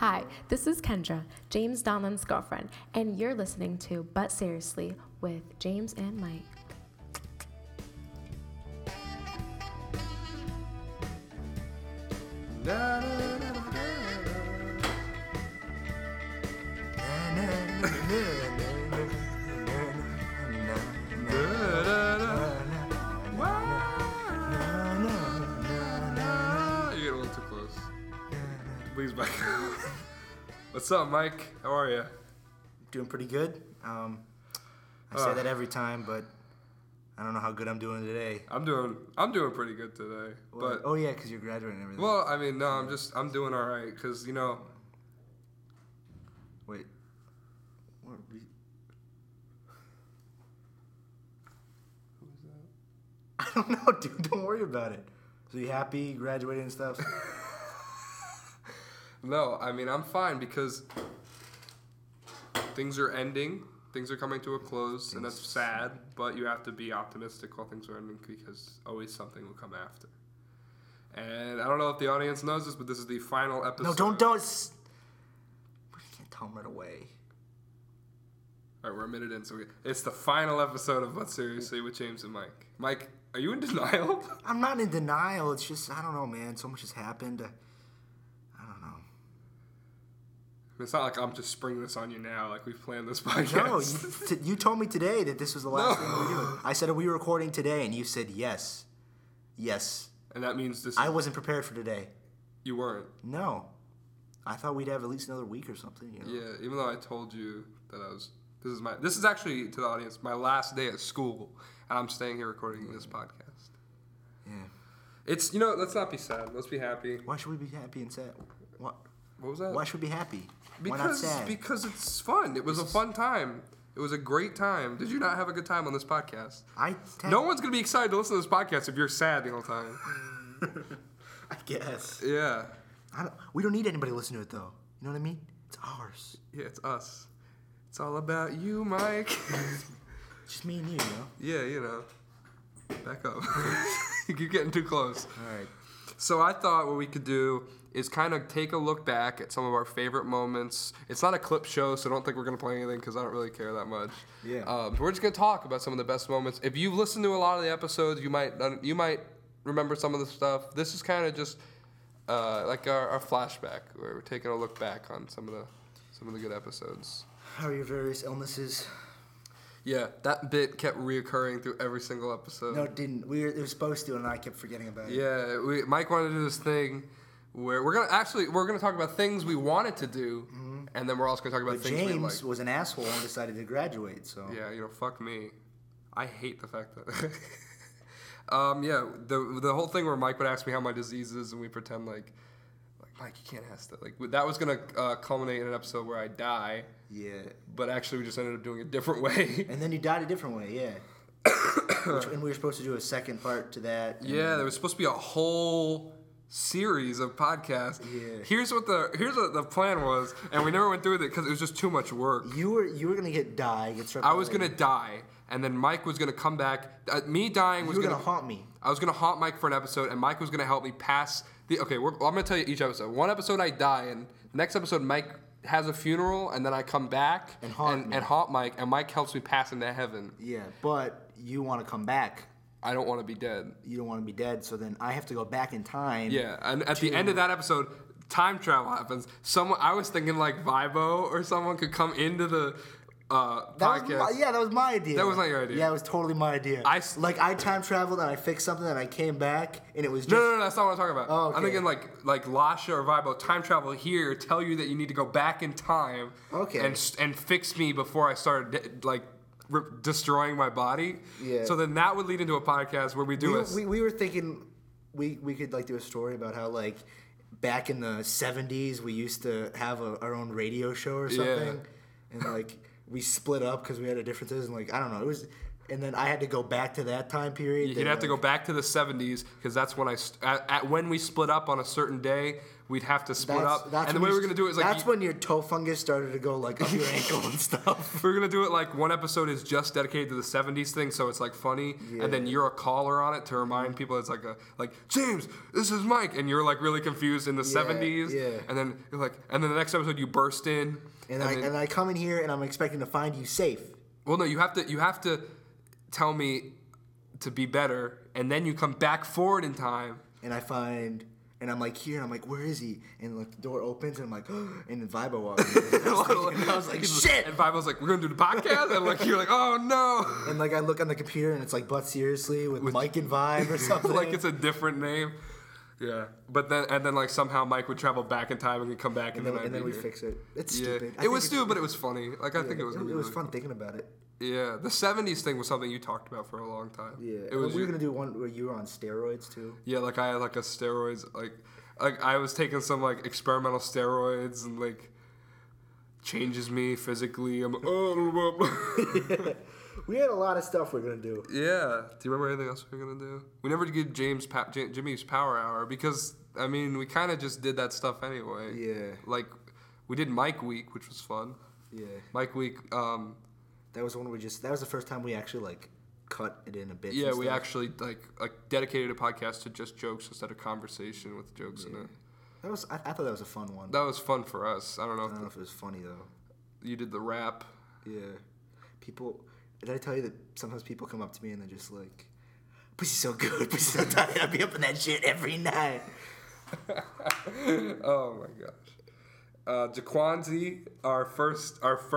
Hi, this is Kendra, James Donlan's girlfriend, and you're listening to But Seriously with James and Mike. You get a little too close. Please back up. What's up, Mike? How are you? Doing pretty good. I say that every time, but I don't know how good I'm doing today. I'm doing pretty good today. Well, But yeah, because you're graduating and everything. well, I mean, no, I'm doing all right because Wait. What are we... Who is that? I don't know, dude. Don't worry about it. So you happy graduating and stuff? No, I mean I'm fine because things are ending. Things are coming to a close, and that's sad. But you have to be optimistic while things are ending because always something will come after. And I don't know if the audience knows this, but this is the final episode. No, don't. You can't tell them right away. All right, we're a minute in, so it's the final episode of But Seriously with James and Mike. Mike, are you in denial? I'm not in denial. It's just, I don't know, man. So much has happened. I don't know. It's not like I'm just springing this on you now, like we've planned this podcast. No, you told me today that this was the last thing we were doing. I said, are we recording today? And you said yes. Yes. And that means this. I wasn't prepared for today. You weren't. No. I thought we'd have at least another week or something. You know? Yeah, even though I told you that this is actually, to the audience, my last day at school, and I'm staying here recording this podcast. Yeah. It's, let's not be sad. Let's be happy. Why should we be happy and sad? What was that? Why should we be happy? Why not sad? Because it's fun. It was a fun time. It was a great time. Did you not have a good time on this podcast? No one's going to be excited to listen to this podcast if you're sad the whole time. I guess. Yeah. We don't need anybody to listen to it, though. You know what I mean? It's ours. Yeah, it's us. It's all about you, Mike. Just me and you, Yeah, Back up. You keep getting too close. All right. So I thought what we could do is kind of take a look back at some of our favorite moments. It's not a clip show, so don't think we're going to play anything because I don't really care that much. Yeah. We're just going to talk about some of the best moments. If you've listened to a lot of the episodes, you might remember some of the stuff. This is kind of just like our flashback, where we're taking a look back on some of the good episodes. How are your various illnesses? Yeah, that bit kept reoccurring through every single episode. No, it didn't. It was supposed to, and I kept forgetting about it. Yeah, Mike wanted to do this thing where we're gonna talk about things we wanted to do, and then we're also gonna talk about things we liked. James was an asshole and decided to graduate. So yeah, fuck me. I hate the fact that. The whole thing where Mike would ask me how my disease is, and we pretend like Mike, you can't ask that. Like that was gonna culminate in an episode where I die. Yeah. But actually, we just ended up doing it a different way. And then you died a different way. Yeah. And we were supposed to do a second part to that. Yeah, there was supposed to be a whole series of podcasts. Yeah. Here's what the plan was, and we never went through with it because it was just too much work. You were gonna get struck. I was gonna die, and then Mike was gonna come back. Me dying was gonna haunt me. I was gonna haunt Mike for an episode, and Mike was gonna help me pass the. Okay, I'm gonna tell you each episode. One episode I die, and the next episode Mike has a funeral, and then I come back and haunt Mike, and Mike helps me pass into heaven. Yeah, but you want to come back. I don't want to be dead. You don't want to be dead, so then I have to go back in time. Yeah, and at the end of that episode, time travel happens. I was thinking like Vibo or someone could come into the podcast. That was my idea. That was not your idea. Yeah, it was totally my idea. I time traveled and I fixed something and I came back and it was just... No, that's not what I'm talking about. Oh, okay. I'm thinking like Lasha or Vibo, time travel here, tell you that you need to go back in time and fix me before I started destroying my body. Yeah. So then that would lead into a podcast where we do we were thinking we could do a story about how back in the 70s we used to have our own radio show or something. Yeah. And we split up because we had differences and I don't know, it was, and then I had to go back to that time period. You'd have to go back to the 70s because that's when when we split up on a certain day. we'd have to split up. And the way we're going to do it is like... That's when your toe fungus started to go like up your ankle and stuff. We're going to do it like one episode is just dedicated to the 70s thing, so it's like funny. Yeah. And then you're a caller on it to remind people. It's like James, this is Mike. And you're like really confused in the 70s. Yeah. And then you're like, and then the next episode you burst in. And I come in here and I'm expecting to find you safe. Well, no, you have to tell me to be better, and then you come back forward in time. And I'm like here, and I'm like, where is he? And like the door opens, and I'm like, and then Vibo walks in. And I was like, shit! And Vibo's like, we're gonna do the podcast? And like, you're like, oh no! And like I look on the computer, and it's like, but seriously, with Mike and Vibe or something. Like it's a different name. Yeah, but then like somehow Mike would travel back in time and then come back, and then we fix it. It's stupid. It was stupid, but it was funny. Like I think it was. It was fun thinking about it. Yeah, the 70s thing was something you talked about for a long time. Yeah, we were gonna do one where you were on steroids too. Yeah, like I had like a steroids, like I was taking some like experimental steroids and like changes me physically. I'm We had a lot of stuff we are gonna do. Yeah. Do you remember anything else we were gonna do? We never did Jimmy's Power Hour because I mean we kind of just did that stuff anyway. Yeah. Like we did Mike Week, which was fun. Yeah. Mike Week. That was that was the first time we actually like cut it in a bit. Yeah, we actually like dedicated a podcast to just jokes instead of conversation with jokes in it. That was I thought that was a fun one. That was fun for us. I don't know if it was funny though. You did the rap. Yeah. Did I tell you that sometimes people come up to me and they're just like, "Pussy's so good, pussy's so tight. I'll be up in that shit every night." Oh my gosh. Jaquanzi, our first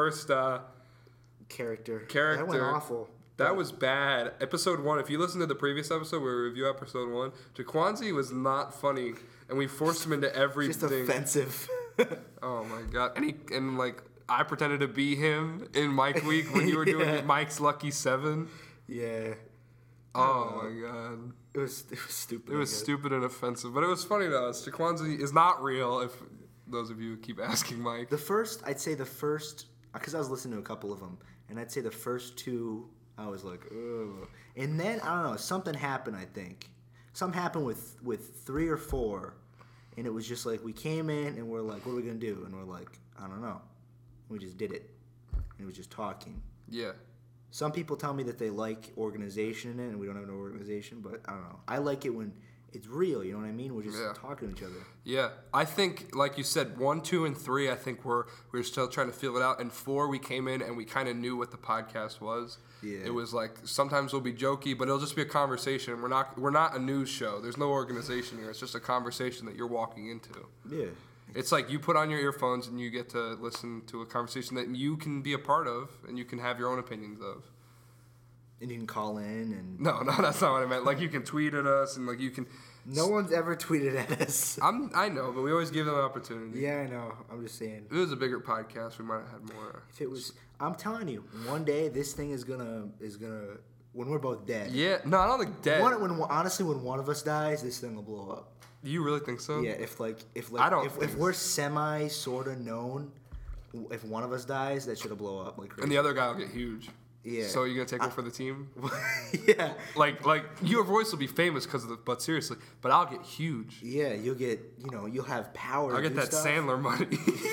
character. That went awful. That was bad. Episode 1, if you listen to the previous episode where we review episode 1, Jaquanzi was not funny, and we forced him into everything. Just offensive. Oh my god. And like I pretended to be him in Mike Week when you were doing Mike's Lucky 7. Yeah. Oh my god. It was stupid. It was stupid and offensive, but it was funny to us. Jaquanzi is not real if those of you keep asking Mike. I'd say the first, because I was listening to a couple of them, and I'd say the first 2, I was like, ugh. And then, I don't know, something happened, I think. Something happened with 3 or 4, and it was just like, we came in, and we're like, what are we going to do? And we're like, I don't know. We just did it. And it was just talking. Yeah. Some people tell me that they like organization in it, and we don't have no organization, but I don't know. I like it when it's real, you know what I mean? We're just talking to each other. Yeah. I think, like you said, 1, 2, and 3, I think we're still trying to feel it out. And 4, we came in and we kind of knew what the podcast was. Yeah. It was like, sometimes we'll be jokey, but it'll just be a conversation. We're not a news show. There's no organization here. It's just a conversation that you're walking into. Yeah. It's like you put on your earphones and you get to listen to a conversation that you can be a part of and you can have your own opinions of. And you can call in and... No, that's not what I meant. Like, you can tweet at us and, like, you can... No one's ever tweeted at us. I know, but we always give them an opportunity. Yeah, I know. I'm just saying. If it was a bigger podcast, we might have had more... If it was... I'm telling you, one day this thing is gonna... When we're both dead. Yeah. No, I don't think dead. Honestly, when one of us dies, this thing will blow up. You really think so? Yeah, if we're semi sort of known, if one of us dies, that should blow up like crazy. And the other guy will get huge. Yeah. So you're gonna take one for the team? Yeah. Like your voice will be famous because of the. But seriously, but I'll get huge. Yeah, you'll get. You'll have power. I'll get that stuff. Sandler money.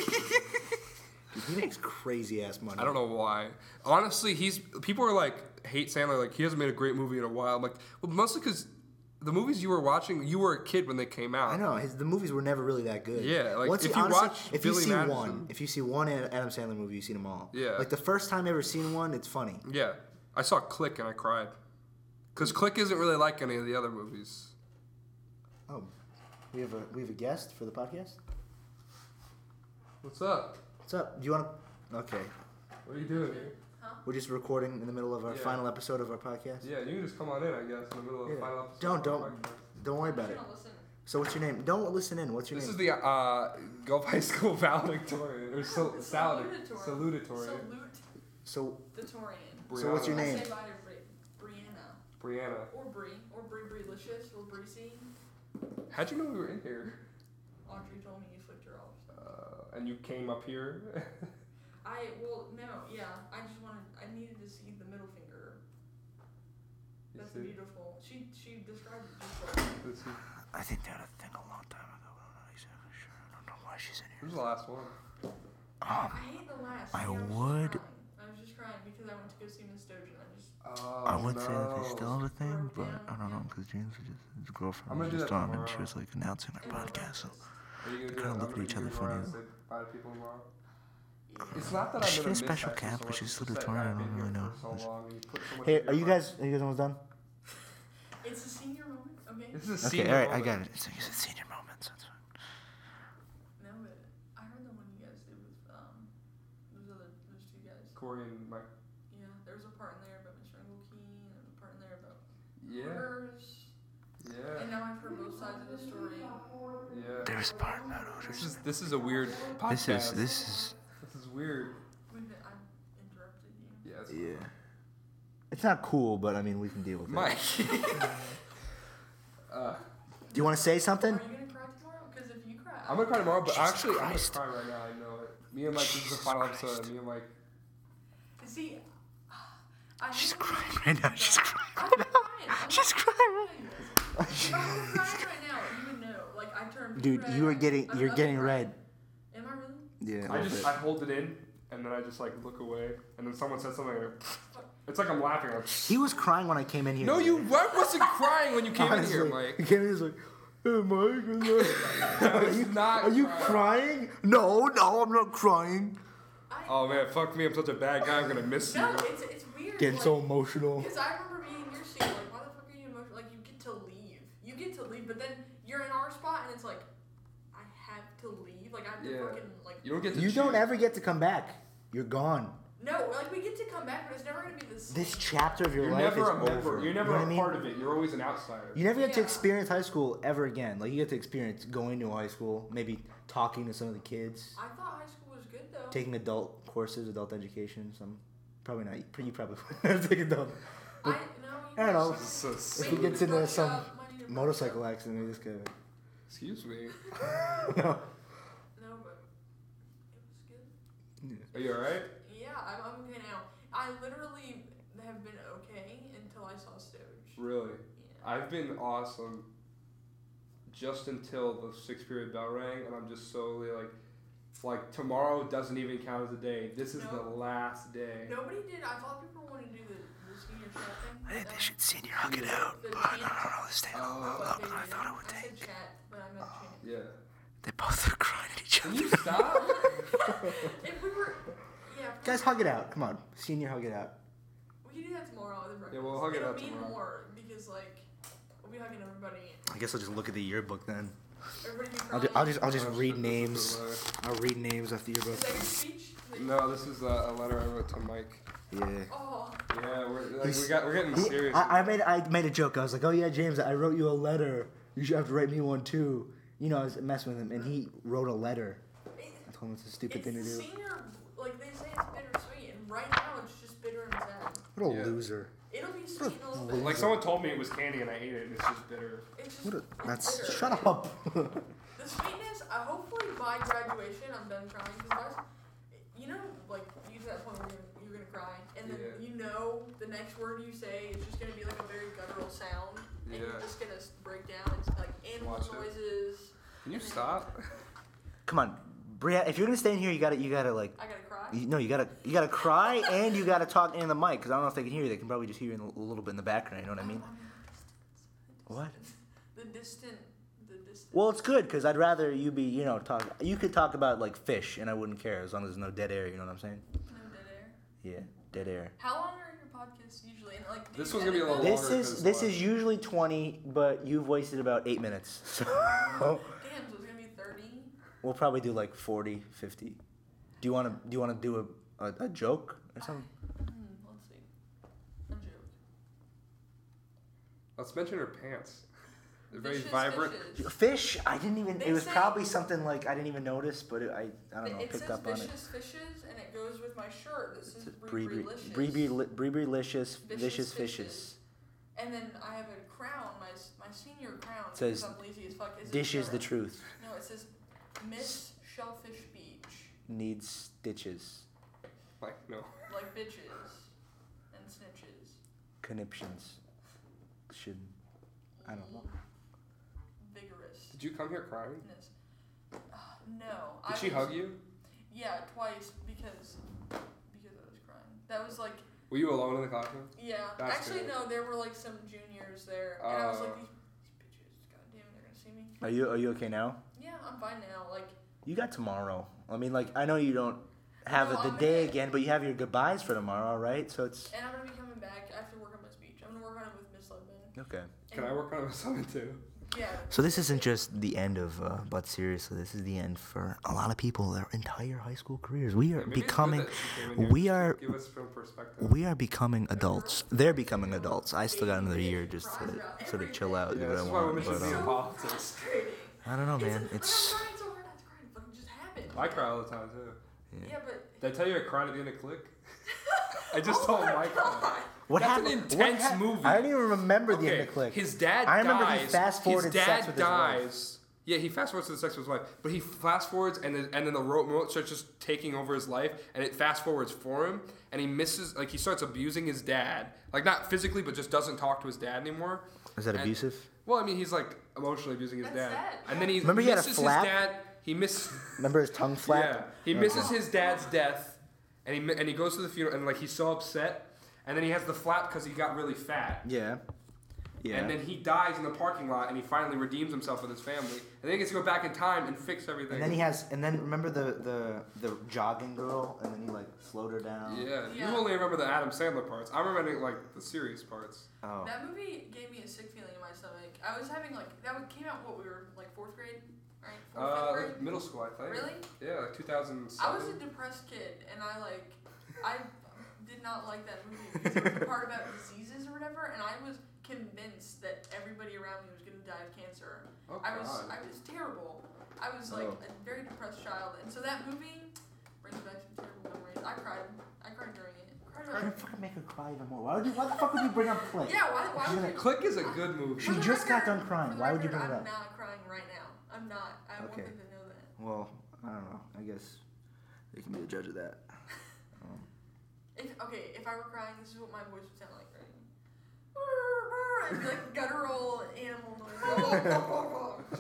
Dude, he makes crazy ass money. I don't know why. Honestly, people are like hate Sandler. Like he hasn't made a great movie in a while. I'm like, well, mostly because. The movies you were watching, you were a kid when they came out. I know the movies were never really that good. Yeah, like if you see one Adam Sandler movie, you've seen them all. Yeah, like the first time I ever seen one, it's funny. Yeah, I saw Click and I cried, because Click isn't really like any of the other movies. Oh, we have a guest for the podcast. What's up? What's up? Do you want to? Okay. What are you doing here? We're just recording in the middle of our final episode of our podcast. Yeah, you can just come on in, I guess, in the middle of the final episode. Don't worry about it. So what's your name? Don't listen in. What's your name? This is the Gulf High School valedictorian or salutatorian. So what's your name? I say Brianna. Or Bree-licious or Breezy. How'd you know we were in here? Audrey told me you flipped her off. And you came up here. I needed to see the middle finger. That's beautiful. She described it just like. I think that a thing a long time ago, but I'm not exactly sure. why she's in Who's the last one? I hate the last. I See, was would- just crying. I was just crying because I went to go see Miss Doja and I just. I would say that they still have a thing, Broke but down, I don't know yeah. because James was just his girlfriend I'm was gonna do just that on and she tomorrow. was like announcing our podcast. So Are you gonna do kinda it? look at each other funny. Say bye to people tomorrow. It's not that I'm She gonna get a miss special High School cap, so but much, she's it's still just that retarded, I I've don't been here really know. for so long, and you put so much hey, of are you your guys almost done? It's a senior moment, okay? This is a Okay, senior all right, I moment. got it. It's senior moments. That's fine. No, but I heard the one you guys did with those two guys. Corey and Mike. Yeah, there was a part in there about Mr. Engelkey, and there was a part in there about Yeah. Hooters. Yeah. And now I've heard both sides of the story. Yeah. There's a part about Hooters. This is a weird podcast. This This is weird. I interrupted you. Yeah. It's is yeah. It's not cool, but I mean we can deal with Mike. it. Do you want to say something? Are you gonna cry tomorrow? Because if you cry, I'm gonna cry tomorrow, but Jesus actually I'm gonna Christ. cry right now. I know it. Me and Mike. This is the final episode. And me and Mike. See, I She's hate crying when right now. people She's do crying that. right I'm She's not crying. If I were crying right now, you would know. Like I turned. Dude, red. you are getting I'm you're not getting crying. red. Am I really? Yeah. I hold it in, and then I just like look away, and then someone says something. It's like I'm laughing. Like, He was crying when I came in here. no, you wasn't crying when you came in here, Honestly, Mike. He came in, he was like, "Hey, Mike." I was not. Are you crying. crying? No, I'm not crying. Oh man, fuck me! I'm such a bad guy. I'm gonna miss you. No, it's weird. Getting like, so emotional. Because I remember being in your seat, like, why the fuck are you emotional? Like, you get to leave. You get to leave, but then you're in our spot, and it's like, I have to leave. Like, I have to Yeah. fucking, like... You don't get to. You don't choose. ever get to come back. You're gone. No, like, we get to come back, but it's never going to be the same. This chapter of your You're life never is a member. over. You're never you know a what I mean? part of it. You're always an outsider. You never get to Yeah. experience high school ever again. Like you get to experience going to high school, maybe talking to some of the kids, I thought high school was good, though. taking adult courses, adult education. Some probably not. You probably wouldn't take adult. No, I don't know. This is so If sick. he gets into some Money to motorcycle accident, he just go. Excuse me. No. No, but it was good. Are you alright? Yeah, I'm okay now. I literally have been okay until I saw Stoge. Really? Yeah. I've been awesome just until the 6th period bell rang, and I'm just slowly like tomorrow doesn't even count as a day. This is the No. last day. Nobody did. I thought people wanted to do the senior chat thing. I think they should senior hug it out, The but I chant. don't know. This thing a little Oh. longer than I thought it would I said take. chat, but I meant chant. Yeah. They both are crying at each Can other. you stop? If we were, yeah. if Guys, we- hug it out. Come on, senior hug it out. We can do that tomorrow. At the breakfast. Yeah, we'll hug it It'll out mean tomorrow. more because like we'll be hugging everybody. I guess I'll just look at the yearbook then. Everybody be I'll crying. just Oh, read shit, this is names. the letter. I'll read names off the yearbook. Is that your speech? No, this is a letter I wrote to Mike. Yeah. Oh, Yeah, we're He's- getting He- serious. I made a joke. I was like, "Oh yeah, James, I wrote you a letter. You should have to write me one too." You know, I was messing with him, and he wrote a letter. it, I told him it's a stupid it's thing to the do. senior. Like they say, it's bittersweet, and right now it's just bitter and sad. What a Yeah. loser. It'll be sweet in a little bit. Like someone told me it was candy and I ate it and it's just bitter. It's just What a, it's that's bitter. shut up. The sweetness, hopefully by graduation, I'm done crying. Because you know, like, you get to that point where you're gonna cry, and then Yeah. you know the next word you say is just gonna be like a very guttural sound, and you're Yeah. just gonna break down. It's like animal Watch it. noises. Can you stop? Come on, Bria. If you're gonna stay in here, you gotta like. I gotta cry. You gotta cry and you gotta talk in the mic because I don't know if they can hear you. They can probably just hear you in a little bit in the background. You know what I mean? What? The distant. Well, it's good because I'd rather you be, talk. You could talk about like fish, and I wouldn't care as long as there's no dead air. You know what I'm saying? No dead air. Yeah, dead air. How long are your podcasts usually? And like, do This you one's gonna be a edit little them? This longer is 'cause this what? is usually 20, but you've wasted about 8 minutes. So Damn, so it's gonna be 30. we'll probably do like 40, 50. Do you want to do a joke or something? Let's see. A joke. Let's mention her pants. They're very Vicious vibrant. fishes. Fish? I didn't even. They It was say- probably something like I didn't even notice, but I don't know. It Picked says up on it. vicious fishes, and it goes with my shirt. This is Breebry-licious. Breebry-licious. Breebry-licious, Vicious vicious fishes. fishes. And then I have a crown, my senior crown. It says, because I'm lazy as fuck. Dishes the truth. No, it says Miss Shellfish Beach. Needs stitches. Like no. Like bitches and snitches. Conniptions. Should. I don't know. Vigorous. Did you come here crying? No. Did she hug you? Yeah, twice because I was crying. That was like. Were you alone in the classroom? Yeah. That's Actually, good. no. There were like some juniors there, and I was like, these bitches. God damn it, they're gonna see me. Are you okay now? Yeah, I'm fine now. Like. You got tomorrow. I mean, like, I know you don't have No, the I'm day gonna- again, but you have your goodbyes for tomorrow, right? So it's And I'm gonna be coming back. I have to work on my speech. I'm gonna work on it with Miss Ledman. okay. Can I work on it with someone too? Yeah. So this isn't just the end of, but seriously, this is the end for a lot of people. Their entire high school careers. We are Maybe it's good becoming, that she came in here we just to are, give us from perspective. we are becoming adults. They're becoming adults. I still got another year just to sort of chill out, do Yeah, what this I is why want. women should But be in politics. I don't know, man. It's I'm crying so hard not to cry. It fucking just happened. I cry all the time too. Yeah, but. Did I tell you I cried at the end of Click? I just told Mike. what That's happened. an What intense hap- movie. I don't even remember the Okay, end of Click. his dad I remember dies. he fast-forwarded his dad sex with his wife. dies. Yeah, he fast forwards to the sex with his wife, but he fast forwards and then the remote starts just taking over his life, and it fast forwards for him, and he misses he starts abusing his dad, like not physically, but just doesn't talk to his dad anymore. Is that And- abusive? Well, I mean, he's like emotionally abusing his That's dad, sad, and then he Remember he had a misses flap? his dad. He misses. Remember his tongue flap? Yeah, he misses his dad's death, and he goes to the funeral, and he's so upset, and then he has the flap because he got really fat. Yeah. Yeah. And then he dies in the parking lot, and he finally redeems himself with his family. And then he gets to go back in time and fix everything. And then remember the jogging girl, and then he like slowed her down. Yeah, Yeah. you only remember the Adam Sandler parts. I remember like the serious parts. Oh. That movie gave me a sick feeling in my stomach. I was having came out what we were like 4th grade, right? 4th, 5th grade. Middle school, I think. Really? Yeah, like 2007. I was a depressed kid, and I did not like that movie because it was a part about diseases or whatever, and I was convinced that everybody around me was gonna die of cancer. Oh, I was God. terrible. I was like Oh. a very depressed child, and so that movie brings back some terrible memories. I cried during it. You're gonna fucking make her cry even more. Why the fuck would you bring up Click? Yeah, why would you? Click is a good movie. She For the just got record- done crying. for the Why would you record, bring it up? I'm not crying right now. I'm not. I want Okay. them to know that. Well, I don't know. I guess they can be the judge of that. If I were crying, this is what my voice would sound like, right? It'd be like guttural animal noise.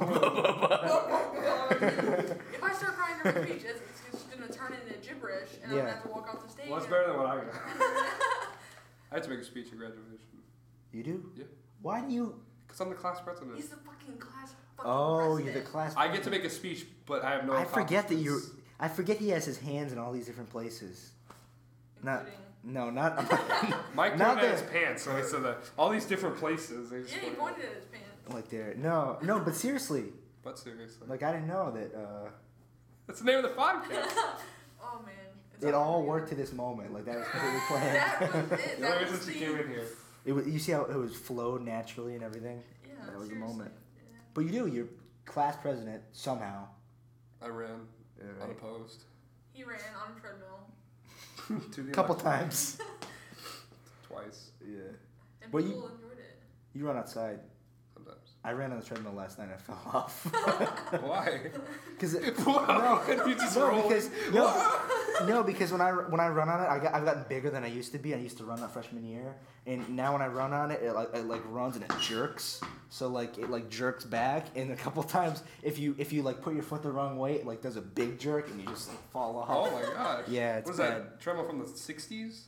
If I start crying during speech, it's just gonna turn into gibberish, and I'm Yeah. gonna have to walk off the stage. Well, that's and- better than what I got. I had to make a speech at graduation. You do? Yeah. Why do you? Because I'm the class president. He's the fucking class. Fucking Oh, president. you're the class. I get to make a speech, but I have no I forget that you. accomplishments. I forget he has his hands in all these different places. Not. Including- No, not. Mike not pointed at his that. pants, so he said that all these different places. They just Yeah, he went- pointed at his pants. Like there. No, but seriously, But seriously, like I didn't know that. that's the name of the podcast. Oh man. It's It all unreal. worked to this moment. Like that was completely planned. That was it. The That only was reason she came in here. It was. You see how it was flowed naturally and everything. Yeah, That was the seriously. moment. Yeah. But you do. You're class president somehow. I ran Yeah, right. unopposed. He ran on a treadmill. To the Couple election. times. Twice, Yeah. And Well, you- people enjoyed it. You run outside. sometimes. I ran on the treadmill last night. And I fell off. Why? Because Wow. You just rolled. because when I run on it, I've gotten bigger than I used to be. I used to run that freshman year, and now when I run on it, it like runs and it jerks. So like it like jerks back, and a couple times if you like put your foot the wrong way, it like does a big jerk, and you just like, fall off. Oh my gosh. Yeah, it's What is bad. that? Treadmill from the 60s?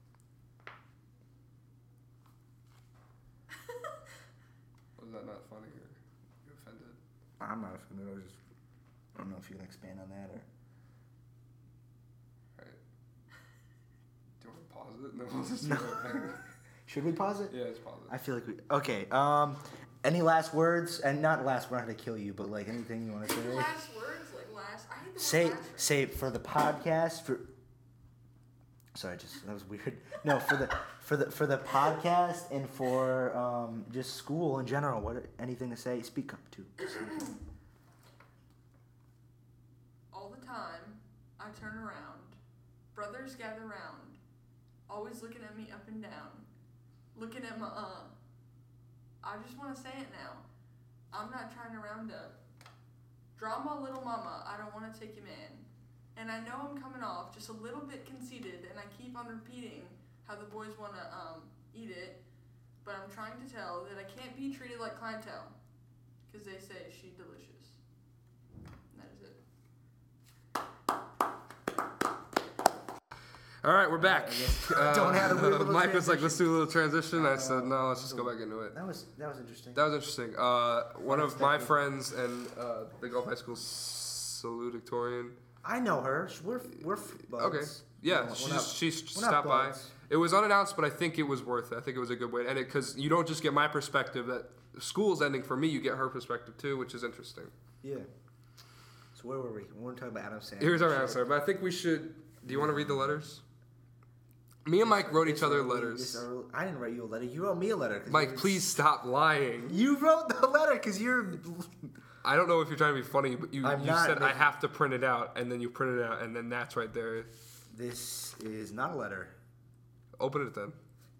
Was that not funny or you offended? I'm not offended. I don't know if you can expand on that or. Right. Do you want to pause it? No, we'll just No. do it. Should we pause it? Yeah, just pause it. I feel like we. Okay. Any last words? And not last. We're not gonna kill you, but like anything you want to say. Last words, like last. I hate the Say word last right say for the podcast for. Sorry, just that was weird. No, for the podcast and for just school in general. What anything to say? Speak up too. All the time, I turn around. Brothers gather round, always looking at me up and down, looking at my I just want to say it now. I'm not trying to round up. Draw my little mama, I don't want to take him in. And I know I'm coming off just a little bit conceited, and I keep on repeating how the boys want to eat it, but I'm trying to tell that I can't be treated like clientele, because they say she delicious. And that is it. All right, we're back. Don't have a weird little Mike was like, transition. let's do a little transition. I said, no, let's just go back into it. That was interesting. That was interesting. One of my friends and the Gulf High School salutatorian. I know her. We're buds. Okay. Yeah, she stopped by. It was unannounced, but I think it was worth it. I think it was a good way to end it because you don't just get my perspective that school's ending for me. You get her perspective too, which is interesting. Yeah. So where were we? We weren't talking about Adam Sandler. Here's our answer, but I think we should. Do you want to read the letters? Me and Mike wrote each other letters. I didn't write you a letter. You wrote me a letter. Mike, please stop lying. You wrote the letter because you're. I don't know if you're trying to be funny, but you said I making- have to print it out, and then you print it out, and then that's right there. This is not a letter. Open it then.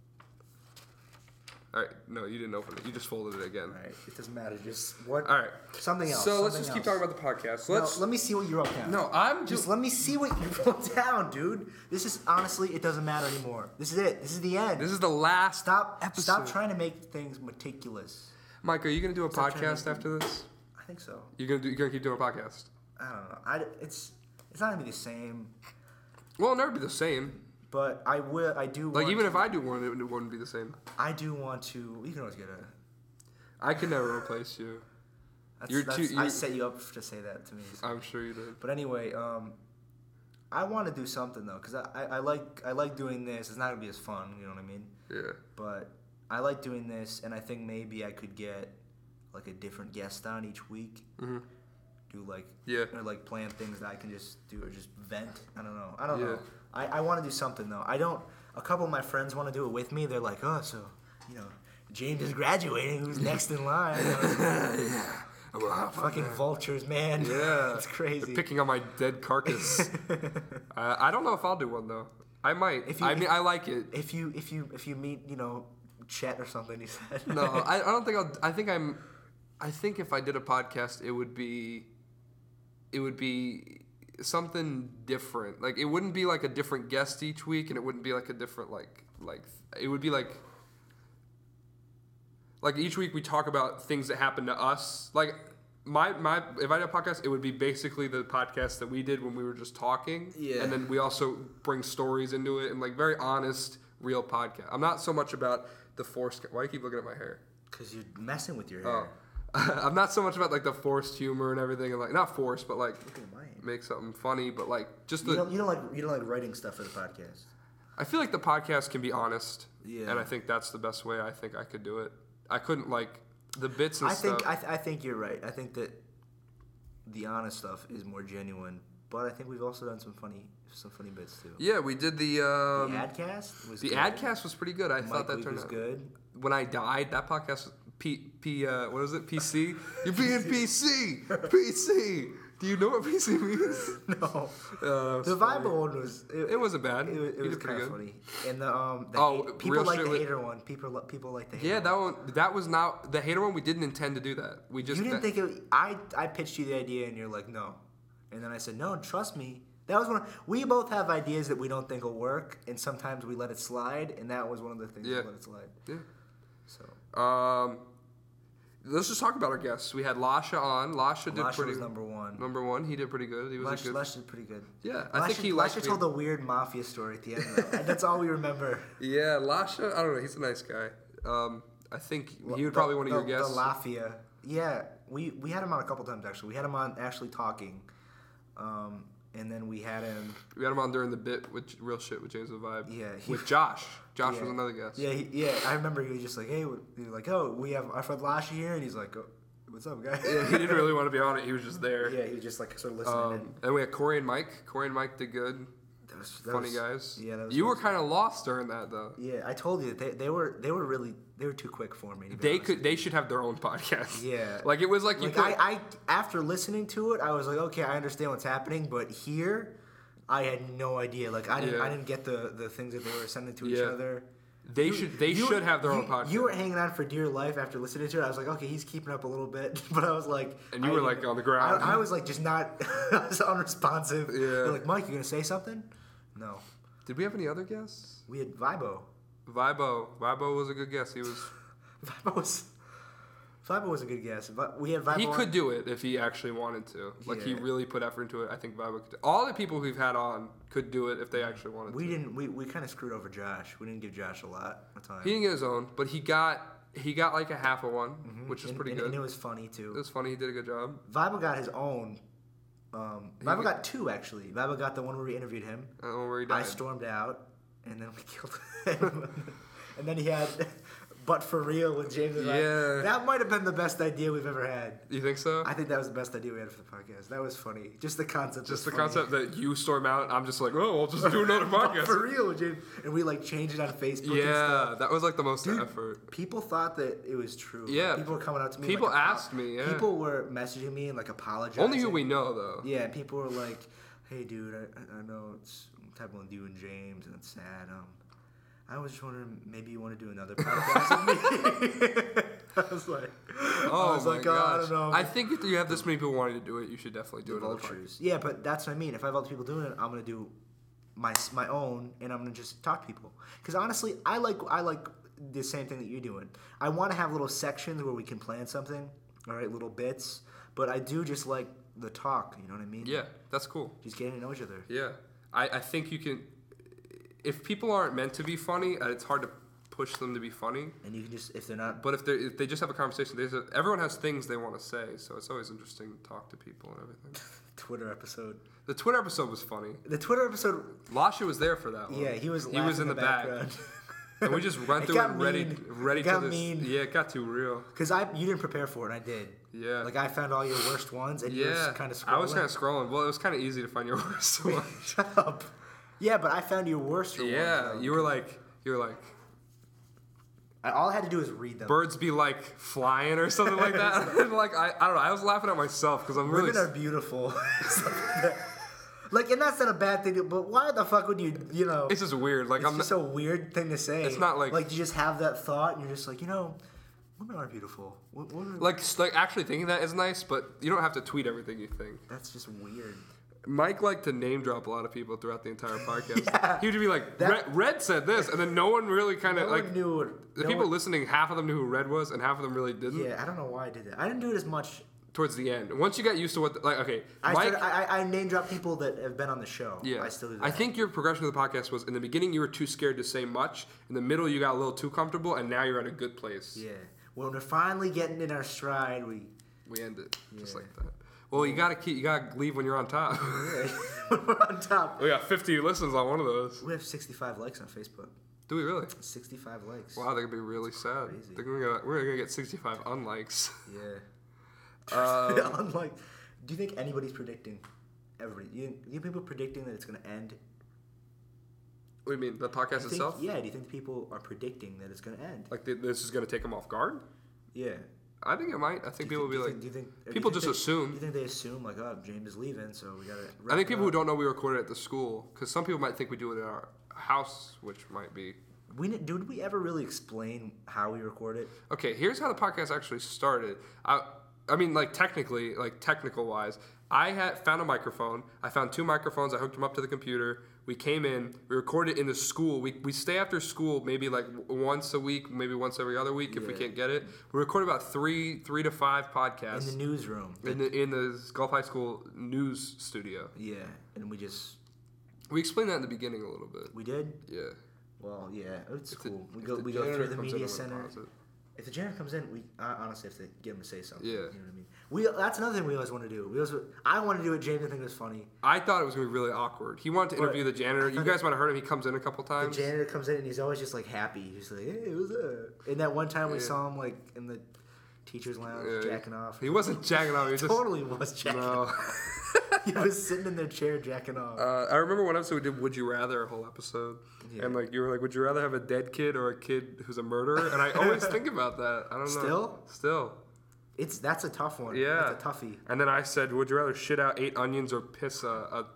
All right. No, you didn't open it. You just folded it again. All right. It doesn't matter. Just what? All right. Something else. So let's something just keep else. talking about the podcast. No, let me see what you wrote down. No, I'm Just let me see what you wrote down, dude. This is honestly, it doesn't matter anymore. This is it. This is the end. This is the last Stop episode. trying to make things meticulous. Mike, are you gonna do a Stop trying to podcast make- after this? I think so. You're gonna keep doing a podcast? I don't know. It's not gonna be the same, Well, it'll never be the same. but I do. Like want even to, if I do one, it wouldn't be the same. I do want to. You can always get a. I can never replace you. That's, I set you up to say that to me. So. I'm sure you did. But anyway, I want to do something though, cause I like doing this. It's not gonna be as fun, you know what I mean? Yeah. But I like doing this, and I think maybe I could get like a different guest on each week. Mhm. Do like Yeah. or like plan things that I can just do or just vent. I don't know. Yeah. I want to do something though. I don't. A couple of my friends want to do it with me. They're like, oh, so James is graduating. Who's next in line? Fucking vultures, man. Yeah. It's crazy. They're picking on my dead carcass. I don't know if I'll do one though. I might. I like it. If you meet Chet or something, he said. No, I don't think I'll. I think if I did a podcast, it would be something different. Like it wouldn't be like a different guest each week, and it wouldn't be like a different like it would be like each week we talk about things that happen to us. Like my if I did a podcast, it would be basically the podcast that we did when we were just talking. Yeah. And then we also bring stories into it and like very honest, real podcast. I'm not so much about the forced. Why do you keep looking at my hair? Because you're messing with your hair. Oh. I'm not so much about like the forced humor and everything, and like not forced, but like Look at mine. make something funny, but like just You the. don't like writing stuff for the podcast. I feel like the podcast can be honest, Yeah. and I think that's the best way I think I could do it. I couldn't like the bits and I stuff. think I think you're right. I think that the honest stuff is more genuine, but I think we've also done some funny bits too. Yeah, we did the Adcast was the good. Adcast was pretty good. I Mike thought that Leake turned was out good. When I died, that podcast was what is it? PC? You're being PC. PC. Do you know what PC means? No. That was The funny. Vibe one was. It wasn't bad. It You was did pretty kind of good. funny. And the Oh, people real like shit the with- hater one. People like the hater. Yeah, one. that was not the hater one. We didn't intend to do that. We just You didn't think it. I pitched you the idea and you're like no, and then I said no. Trust me. That was one. We both have ideas that we don't think will work, and sometimes we let it slide, and that was one of the things Yeah. we let it slide. Yeah. So Let's just talk about our guests. We had Lasha on. Lasha did Lasha pretty. was number one. Number one, he did pretty good. He was a good. Lasha did pretty good. Yeah, I think he liked Lasha me. told a weird mafia story at the end. Though. That's all we remember. Yeah, Lasha. I don't know. He's a nice guy. I think he would probably one of your guests. The Lafia. Yeah, we had him on a couple times actually. We had him on actually talking, and then we had him. We had him on during the bit with real shit with James the Vibe. Yeah, with Josh. Josh yeah. was another guest. Yeah, I remember he was just like, hey, he was like, oh, we have our friend Lasha here, and he's like, oh, what's up, guys? Yeah, he didn't really want to be on it. He was just there. Yeah, he was just like sort of listening. in. And we had Corey and Mike. Corey and Mike did good. That Funny was- guys. Yeah, that was. You were kind of lost during that though. Yeah, I told you that they were too quick for me. To be They honest. they should have their own podcast. Yeah. Like it was like you Like could. I after listening to it, I was like, okay, I understand what's happening, but here, I had no idea. Like I didn't get the things that they were sending to each Yeah. other. They should have their own podcast. You were hanging on for dear life after listening to it. I was like, okay, he's keeping up a little bit, but I was like, And you were, like, on the ground. I was like, just not. I was unresponsive. Yeah. They're like, Mike, you gonna say something? No. Did we have any other guests? We had Vibo. Vibo was a good guest. He was. Vibo was Vibe was a good guess. But we had Vibe. He could do it if he actually wanted to. Like he Yeah. really put effort into it. I think Vibe could. All the people we've had on could do it if they actually wanted We to. didn't. We kind of screwed over Josh. We didn't give Josh a lot of time. He didn't get his own, but he got like a half of one, which is pretty good. And it was funny too. It was funny. He did a good job. Vibe got his own. Vibe got two actually. Vibe got the one where we interviewed him. Where he I died. stormed out, and then we killed him. And then he had, but for real with James. And I. Yeah. That might have been the best idea we've ever had. You think so? I think that was the best idea we had for the podcast. That was funny. Just the concept. Just was the funny. concept that you storm out. I'm just like, oh, I'll just do another But podcast. for real, with James. And we like changed it on Facebook. and Yeah, stuff. that was like the most Dude, effort. People thought that it was true. Yeah. People were coming up to me. People like, asked me, yeah. People were messaging me and like apologizing. Only who we know though. Yeah, and people were like, "Hey, dude, I know it's I'm typing with you and James, and it's sad. I was just wondering, maybe you want to do another podcast with me." I was like, Oh my I gosh. don't know. I think if you have this many people wanting to do it, you should definitely do another podcast. Vultures. Yeah, but that's what I mean. If I have other people doing it, I'm gonna do my own, and I'm gonna just talk to people. Because honestly, I like the same thing that you're doing. I want to have little sections where we can plan something, all right, little bits. But I do just like the talk. You know what I mean? Yeah, that's cool. Just getting to know each other. Yeah, I think you can. If people aren't meant to be funny, it's hard to push them to be funny. And you can just, if they're not, But if they just have a conversation, everyone has things they want to say, so it's always interesting to talk to people and everything. Twitter episode. The Twitter episode was funny. The Twitter episode. Lasha was there for that one. Yeah, he was in the back, background. and we just went It through it got ready mean. It to got this. mean. Yeah, it got too real. Because you didn't prepare for it, and I did. Yeah. Like I found all your worst ones, and you Yeah, were kind of scrolling. I was kind of scrolling. Well, it was kind of easy to find your worst one. Shut up. Yeah, but I found your worst ones. Yeah, though. you were like, All I had to do was read them. birds be like flying or something like that. Like I don't know. I was laughing at myself because I'm really. Women are beautiful. Like, and that's not a bad thing, but why the fuck would you know? It's just weird. Like It's I'm just a weird thing to say. It's not like- you just have that thought, and you're just like, women are beautiful. Women, like actually thinking that is nice, but you don't have to tweet everything you think. that's just weird. Mike liked to name drop a lot of people throughout the entire podcast. Yeah. He would be like, That- Red said this, and then no one really kind of No like. one knew it. The No people one- listening, half of them knew who Red was, and half of them really didn't. Yeah, I don't know why I did that. I didn't do it as much. Towards the end, once you got used to what, okay, I name drop people that have been on the show. Yeah, I still do that. I think your progression of the podcast was in the beginning you were too scared to say much. In the middle you got a little too comfortable, and now you're at a good place. Yeah. When we're finally getting in our stride, we We end it just Yeah. like that. Well, you gotta leave when you're on top. we're on top. We got 50 listens on one of those. We have 65 likes on Facebook. Do we really? 65 likes. Wow, that could be really sad. Crazy. They're we're gonna get 65 unlikes. Yeah. Um, Unlike, do you think anybody's predicting you think people predicting that it's going to end? What do you mean, the podcast Do you itself? think, yeah, do you think people are predicting that it's going to end? Like this is gonna take them off guard? Yeah. I think it might. I think people will be like. do you think, people do you just think assume. Do you think they assume like, oh, James is leaving, so we got to? I think people who don't know we recorded at the school, because some people might think we do it in our house, which might be. Did we ever really explain how we record it? Okay, here's how the podcast actually started. I mean, like technically, like technical wise, I had found a microphone. I found 2 microphones. I hooked them up to the computer. We came in. We recorded in the school. We stay after school maybe like once a week, maybe once every other week if we Yeah. can't get it. We recorded about three to five podcasts In the newsroom. in the Gulf High School news studio. Yeah, and We explained that in the beginning a little bit. we did. Yeah. Well, yeah, it's If the- cool. if We the go janitor through the comes in, media I'm gonna center. pause it. If the janitor comes in, we honestly have to get him to say something. Yeah. You know what I mean? That's another thing we always want to do. I want to do it. James, I think it was funny. I thought it was going to be really awkward. He wanted to But interview the janitor. I You thought guys might have heard him. He comes in a couple The times. janitor comes in and he's always just like happy. He's like, "Hey, what's up?" And that one time we Yeah. saw him like in the teacher's lounge Yeah, jacking off. He wasn't jacking off. He was just Totally was jacking no. off. He was sitting in their chair jacking off. I remember one episode we did Would You Rather, a whole episode, Yeah. and like you were like, would you rather have a dead kid or a kid who's a murderer? And I always think about that. I don't know. Still. That's a tough one. Yeah. That's a toughie. And then I said, would you rather shit out 8 onions or piss a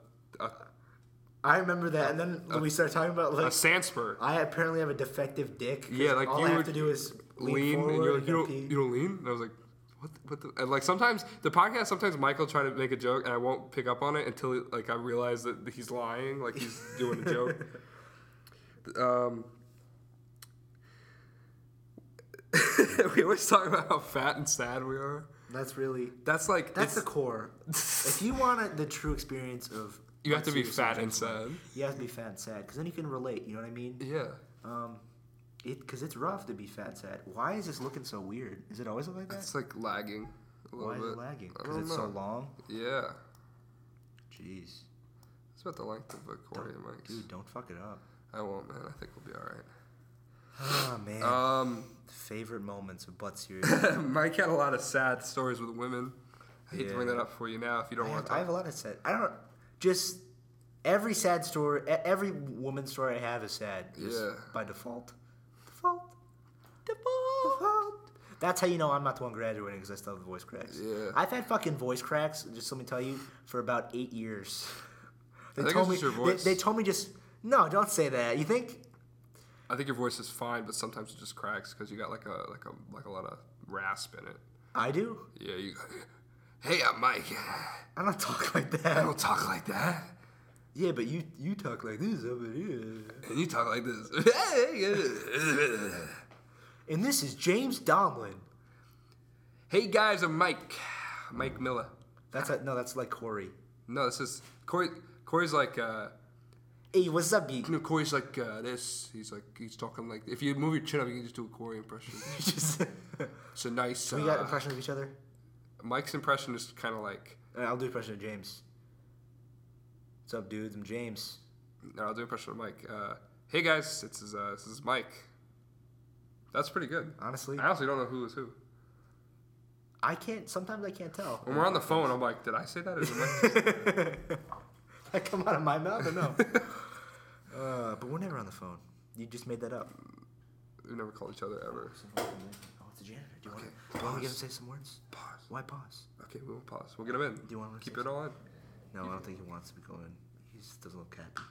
I remember that. And then when we started talking about like, sandspur? I apparently have a defective dick. 'cause Yeah, like all you I have would to do is lean, and you're like, forward you and don't lean? And I was like, what the? And like sometimes the podcast, sometimes Michael try to make a joke and I won't pick up on it until like I realize that he's lying, like he's doing a joke. We always talk about how fat and sad we are. That's really That's like that's the it's- core. If you want the true experience of, You have to be serious fat and subjects, sad. You have to be fat and sad because then you can relate. You know what I mean? Yeah. Because it's rough to be fat and sad. Why is this looking so weird? Is it always look like that? It's like lagging a little Why bit. is it lagging? I Because don't it's so know. long. Yeah. Jeez, It's about the length of accordion mics. dude, don't fuck it up. I won't, man. I think we'll be alright. Oh man. Favorite moments of Butt Series. Mike had a lot of sad stories with women. I hate to bring Yeah. that up for you now if you don't want to I talk. have a lot of sad. I don't. Just every sad story. Every woman's story I have is sad. Just Yeah. By default. Default. That's how you know I'm not the one graduating because I still have voice cracks. Yeah. I've had fucking voice cracks. Just let me tell you, for about 8 years. They I think told it's me. just your voice. They told me just no. Don't say that. You think? I think your voice is fine, but sometimes it just cracks because you got like a lot of rasp in it. I do. Yeah, you. Hey, I'm Mike. I don't talk like I that. don't talk like that. Yeah, but you talk like this over here. And you talk like this. And this is James Donlin. Hey guys, I'm Mike. Mike Miller. That's like Corey. No, this is Corey. Corey's like. Hey, what's up, you? Corey's like this. He's talking like. If you move your chin up, you can just do a Corey impression. Just, It's a nice. we got impressions of each other. Mike's impression is kind of like. I'll do impression of James. What's up, dudes? I'm James. No, I'll do impression of Mike. Hey guys, this is Mike. That's pretty good. Honestly, I honestly don't know who is who. I can't. Sometimes I can't tell. When we're on the phone, I'm like, did I say that? Or did Mike? That come out of my mouth or no? But we're never on the phone. You just made that up. We never called each other ever. Oh, it's a janitor. Do you want to get him to say some words? Pause. Why pause? Okay, we won't pause. We'll get him in. Do you want him to Keep say it all in. No, I don't think he wants to be going. He just doesn't look happy.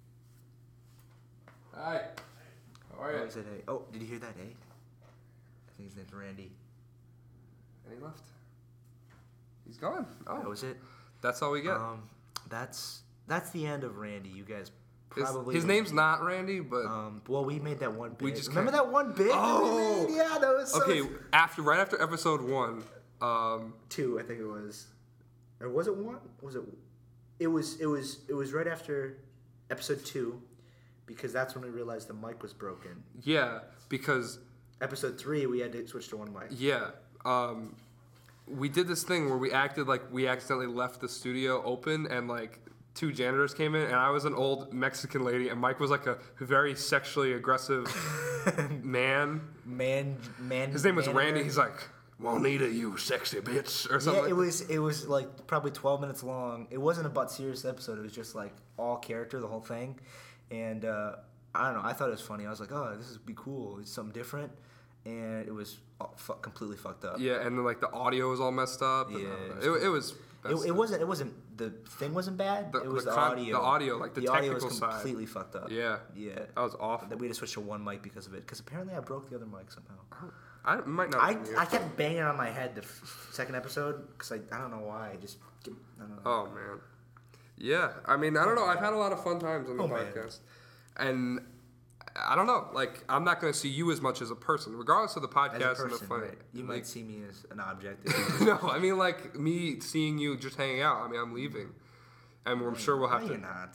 Hi. How are Oh, you? he said, hey. Oh, did you hear that, eh? I think his name's Randy. And he left. He's gone. That Oh, was it. that's all we get. That's the end of Randy. You guys probably His name's not Randy, but well, we made that one bit. We just Remember can't- that one bit? that we Oh! made? Yeah, that was so okay. Right after episode 1, 2, I think it was, or was it 1? Was it? It was right after episode 2, because that's when we realized the mic was broken. yeah, because Episode 3, we had to switch to one mic. yeah, we did this thing where we acted like we accidentally left the studio open and like 2 janitors came in and I was an old Mexican lady and Mike was like a very sexually aggressive man. Man. His name was man- Randy. He's like, Juanita, you sexy bitch, or something. Yeah, like it was like probably 12 minutes long. It wasn't a Butt Serious episode. It was just like all character, the whole thing. And I don't know. I thought it was funny. I was like, oh, this would be cool. It's something different. And it was completely fucked up. Yeah, and then like the audio was all messed up. And, Yeah, it was. messed It up. wasn't. The thing wasn't bad. The- It was the the con- audio. the audio, like the audio technical was side. completely fucked up. Yeah. Yeah. That was awful. That we had to switch to one mic because of it. Because apparently I broke the other mic somehow. I might not. I kept banging on my head the second episode because I don't know why. I don't know. Oh man. Yeah, I mean, I don't know. I've had a lot of fun times on the Oh, man. podcast, and I don't know. Like, I'm not going to see you as much as a person, regardless of the As podcast a and the person, fun. right? You like, might see me as an object. no, I mean like me seeing you just hanging out. I mean, I'm leaving, and I'm sure we'll have no, to. you're not.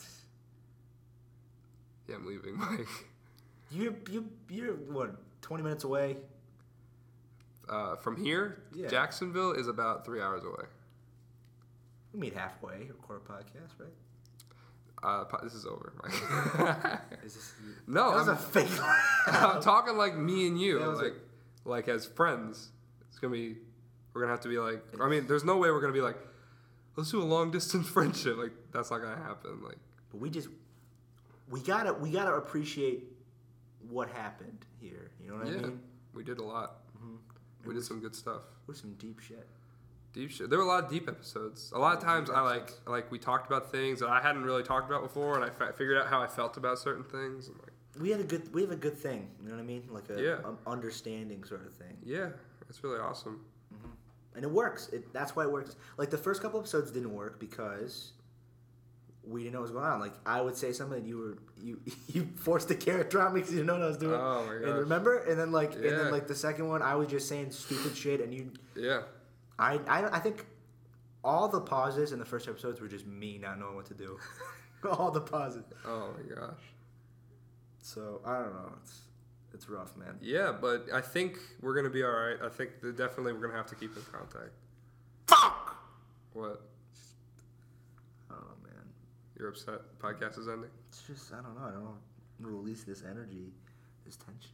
Yeah, I'm leaving, Mike. You're what? 20 minutes away. From here, Yeah. Jacksonville is about 3 hours away. We meet halfway. Record a podcast, right? This is over, Mike. Is this? No, That was a I'm, fake. I'm talking like me and you, That was like as friends. It's gonna be. We're gonna have to be like. I mean, there's no way we're gonna be like. Let's do a long distance friendship. Like that's not gonna happen. Like But we gotta appreciate what happened here. You know what I yeah, mean? we did a lot. We did some good stuff. With some deep shit. Deep shit. There were a lot of deep episodes. A lot of times I like we talked about things that I hadn't really talked about before, and I figured out how I felt about certain things. And like, We have a good thing. You know what I mean? Like a Yeah. understanding sort of thing. yeah, it's really awesome. And it works. That's why it works. Like the first couple episodes didn't work because we didn't know what was going on. Like, I would say something and you forced the character on me because you didn't know what I was doing. Oh my gosh. And remember? And then the second one, I was just saying stupid shit and you. Yeah. I think all the pauses in the first episodes were just me not knowing what to do. All the pauses. Oh my gosh. So I don't know. It's rough, man. Yeah, but I think we're gonna be all right. I think that definitely we're gonna have to keep in contact. Fuck. What? I don't know, man. You're upset? Podcast is ending? It's just I don't know. I don't want to release this energy, this tension.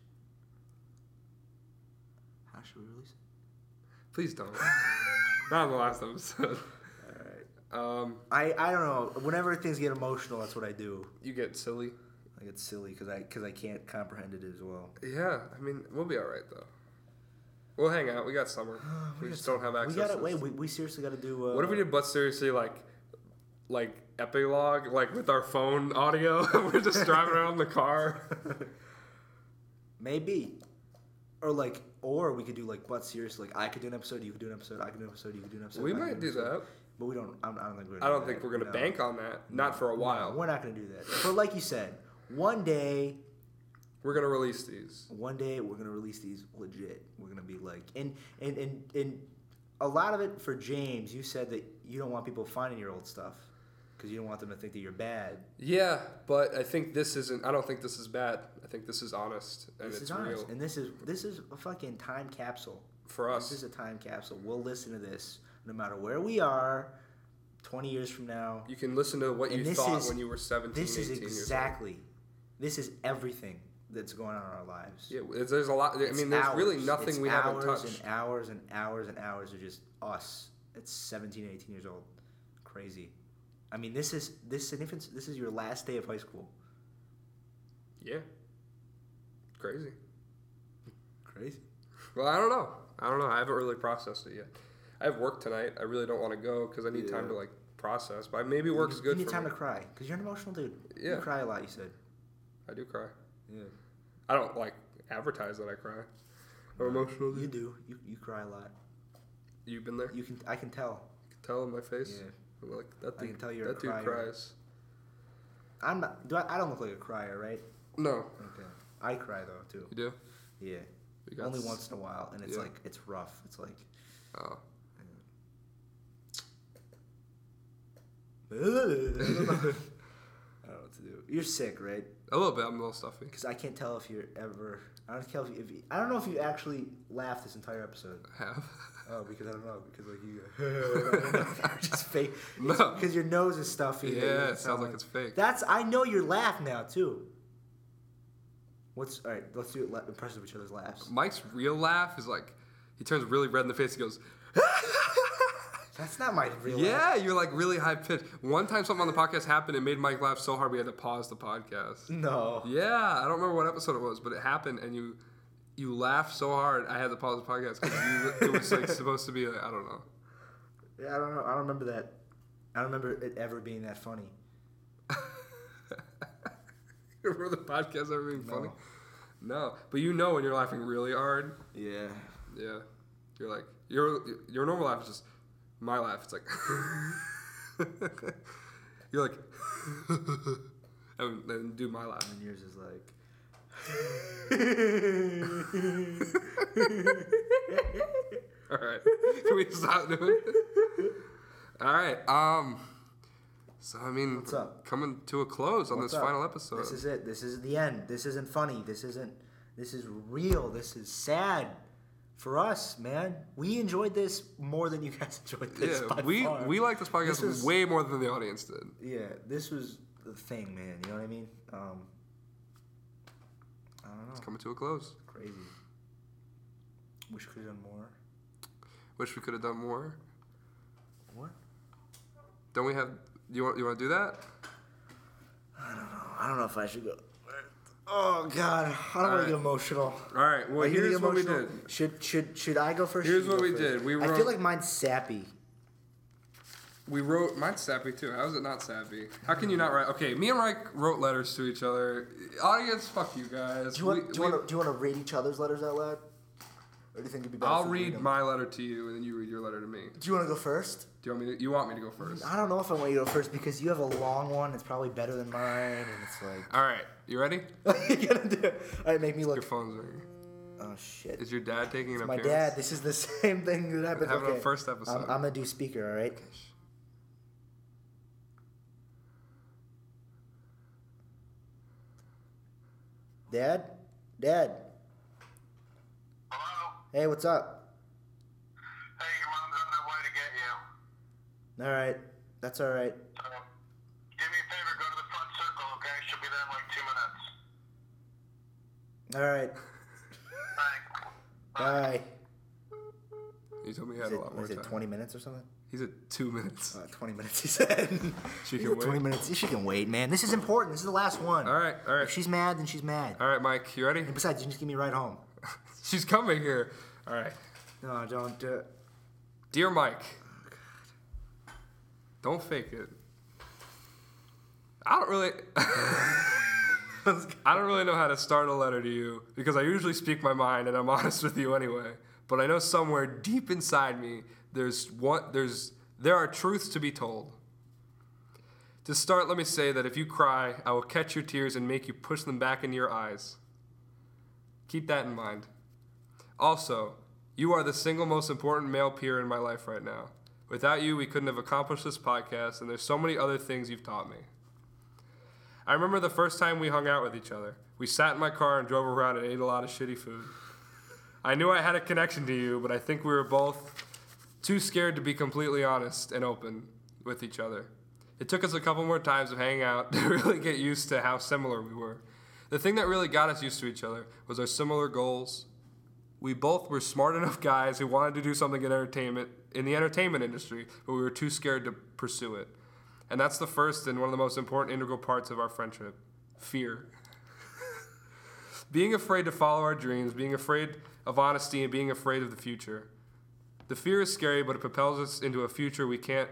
How should we release it? Please don't. Not in the last episode. All right. I don't know. Whenever things get emotional, that's what I do. You get silly. I get silly because I can't comprehend it as well. Yeah, I mean, we'll be all right though. We'll hang out. We got summer. We just don't have access. We seriously got to do. What if we did But Seriously like epilogue, like with our phone audio? We're just driving around in the car. Maybe, or we could do like But Seriously. Like I could do an episode, you could do an episode, I could do an episode, you could do an episode. We might do that. But we don't. I don't think we're. I don't think we're gonna bank on that. Not for a while. No, we're not gonna do that. But like you said, one day we're gonna release these. One day we're gonna release these legit. We're gonna be like, and a lot of it for James. You said that you don't want people finding your old stuff because you don't want them to think that you're bad. Yeah, but I think this isn't. I don't think this is bad. I think this is honest and this it's is honest. real. And this is a fucking time capsule for us. This is a time capsule. We'll listen to this no matter where we are. 20 years from now. You can listen to what you thought when you were 17, This is 18 exactly. years old. This is everything that's going on in our lives. Yeah, there's a lot. I mean, there's really nothing we haven't touched. And hours and hours and hours of just us. It's 17, 18 years old. Crazy. I mean, this is your last day of high school. Yeah. Crazy. Crazy. Well, I don't know. I haven't really processed it yet. I have work tonight. I really don't want to go because I need time to process. But maybe work's good. You need for time me. to cry because you're an emotional dude. Yeah. You cry a lot. You said. I do cry. Yeah. I don't advertise that I cry. I'm emotional. You do. You cry a lot. You've been there. I can tell. You can tell in my face. Yeah. I'm like that. I can tell you're a crier. Dude cries. I'm not. I don't look like a crier, right? No. Okay. I cry though too. You do. Yeah. Only once in a while, and it's it's rough. It's like. Oh. I don't know what to do. You're sick, right? A little bit. I'm a little stuffy. Because I can't tell if you're ever. I don't know if you actually laughed this entire episode. I have. Oh, because I don't know. Because you're just fake. No. Because your nose is stuffy. Yeah, it sounds like it's fake. I know your laugh now too. All right? Let's do it. Impressive each other's laughs. Mike's real laugh is he turns really red in the face. He goes. That's not my real laugh. Yeah, you're really high pitched. One time something on the podcast happened. It made Mike laugh so hard we had to pause the podcast. No. Yeah, I don't remember what episode it was, but it happened, and you laughed so hard I had to pause the podcast because it was supposed to be. I don't know. Yeah, I don't know. I don't remember that. I don't remember it ever being that funny. You remember the podcast ever being funny? No, but when you're laughing really hard. Yeah. Yeah, you're like your normal laugh is just. My laugh, it's like you're like, and then do my laugh. And yours is like. All right, can we stop doing it? All right. So I mean, what's up? Coming to a close on this final episode. This is it. This is the end. This isn't funny. This is real. This is sad. For us, man, we enjoyed this more than you guys enjoyed this. Yeah, we like this podcast way more than the audience did. Yeah, this was the thing, man. You know what I mean? I don't know. It's coming to a close. Crazy. Wish we could have done more. Wish we could have done more. What? Don't we have? You want to do that? I don't know. I don't know if I should go. Oh God, I don't want to get emotional. All right, well here's what we did. Should I go first? Here's what we did. I feel like mine's sappy. Mine's sappy too. How is it not sappy? How can you not write? Okay, me and Mike wrote letters to each other. Audience, fuck you guys. Do you want to read each other's letters out loud? Or do you think it'd be better? I'll if we read them? my letter to you, and then you read your letter to me. Do you want to go first? Do you want me to? You want me to go first? I don't know if I want you to go first because you have a long one. It's probably better than mine, and it's like. All right, you ready? You gotta do it. All right, make me look. Your phone's ringing. Oh shit. Is your dad taking an My appearance? dad. This is the same thing that happened. Happened on Okay. first episode. I'm gonna do speaker. All right. Dad. Hello? Hey, what's up? Hey, your mom's on her way to get you. All right. That's all right. So, do me a favor, go to the front circle, okay? She'll be there in like 2 minutes. All right. Thanks. Bye. You told me you Is had it, a lot more was it time. 20 minutes or something? He's at 2 minutes. 20 minutes, he said. She He can said 20 wait. minutes. She can wait, man. This is important. This is the last one. All right. If she's mad, then she's mad. All right, Mike, you ready? And besides, you can just give me a ride home. She's coming here. All right. No, don't do it. Dear Mike, don't fake it. I don't really know how to start a letter to you because I usually speak my mind and I'm honest with you anyway. But I know somewhere deep inside me there are truths to be told. To start, let me say that if you cry, I will catch your tears and make you push them back into your eyes. Keep that in mind. Also, you are the single most important male peer in my life right now. Without you, we couldn't have accomplished this podcast, and there's so many other things you've taught me. I remember the first time we hung out with each other. We sat in my car and drove around and ate a lot of shitty food. I knew I had a connection to you, but I think we were both too scared to be completely honest and open with each other. It took us a couple more times of hanging out to really get used to how similar we were. The thing that really got us used to each other was our similar goals. We both were smart enough guys who wanted to do something in the entertainment industry, but we were too scared to pursue it. And that's the first and one of the most important integral parts of our friendship. Fear. Being afraid to follow our dreams, being afraid of honesty, and being afraid of the future. The fear is scary, but it propels us into a future we can't...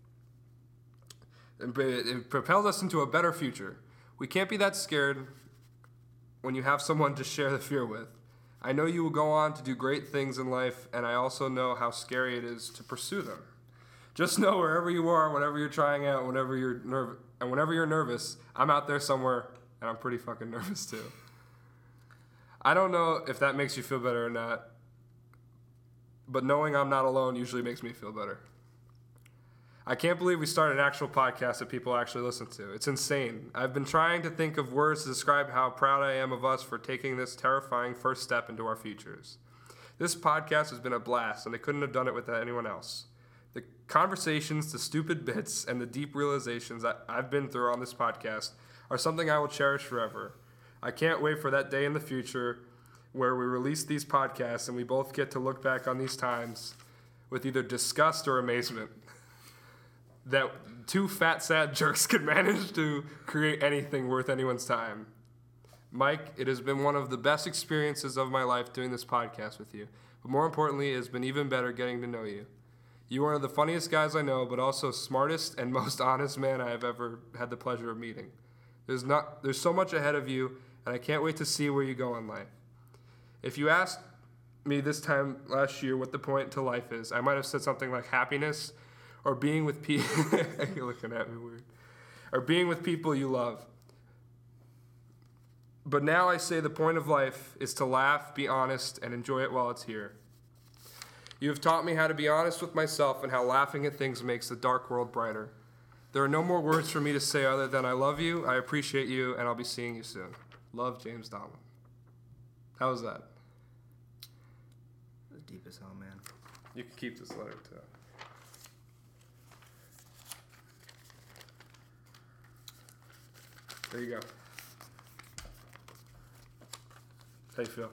It propels us into a better future. We can't be that scared when you have someone to share the fear with. I know you will go on to do great things in life, and I also know how scary it is to pursue them. Just know wherever you are, whatever you're trying out, whenever you're nervous, I'm out there somewhere, and I'm pretty fucking nervous too. I don't know if that makes you feel better or not, but knowing I'm not alone usually makes me feel better. I can't believe we started an actual podcast that people actually listen to. It's insane. I've been trying to think of words to describe how proud I am of us for taking this terrifying first step into our futures. This podcast has been a blast, and I couldn't have done it without anyone else. The conversations, the stupid bits, and the deep realizations that I've been through on this podcast are something I will cherish forever. I can't wait for that day in the future where we release these podcasts and we both get to look back on these times with either disgust or amazement. That two fat, sad jerks could manage to create anything worth anyone's time. Mike, it has been one of the best experiences of my life doing this podcast with you. But more importantly, it has been even better getting to know you. You are one of the funniest guys I know, but also smartest and most honest man I have ever had the pleasure of meeting. There's so much ahead of you, and I can't wait to see where you go in life. If you asked me this time last year what the point to life is, I might have said something like happiness, or being with people. You're looking at me weird. Or being with people you love. But now I say the point of life is to laugh, be honest, and enjoy it while it's here. You have taught me how to be honest with myself and how laughing at things makes the dark world brighter. There are no more words for me to say other than I love you, I appreciate you, and I'll be seeing you soon. Love, James Donlan. How was that? That's deep as hell, man. You can keep this letter, too. There you go. How you feel?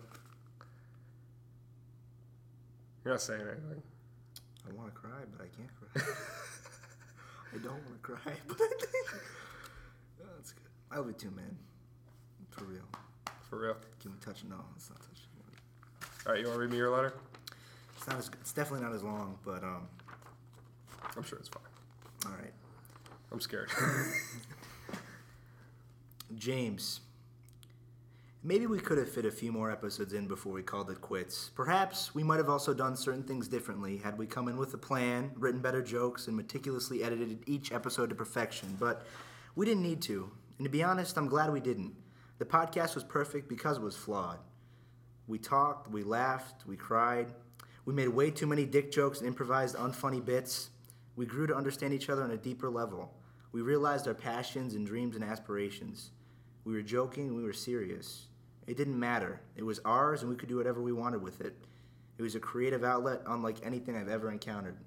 You're not saying anything. I want to cry, but I can't cry. I don't want to cry, but I think... Oh, that's good. I love you too, man. For real. For real? Can we touch? No, it's not touching. All right, you want to read me your letter? It's not as. It's definitely not as long, but I'm sure it's fine. all right. I'm scared. James. Maybe we could have fit a few more episodes in before we called it quits. Perhaps we might have also done certain things differently had we come in with a plan, written better jokes, and meticulously edited each episode to perfection. But we didn't need to. And to be honest, I'm glad we didn't. The podcast was perfect because it was flawed. We talked, we laughed, we cried. We made way too many dick jokes and improvised unfunny bits. We grew to understand each other on a deeper level. We realized our passions and dreams and aspirations. We were joking and we were serious. It didn't matter. It was ours and we could do whatever we wanted with it. It was a creative outlet unlike anything I've ever encountered.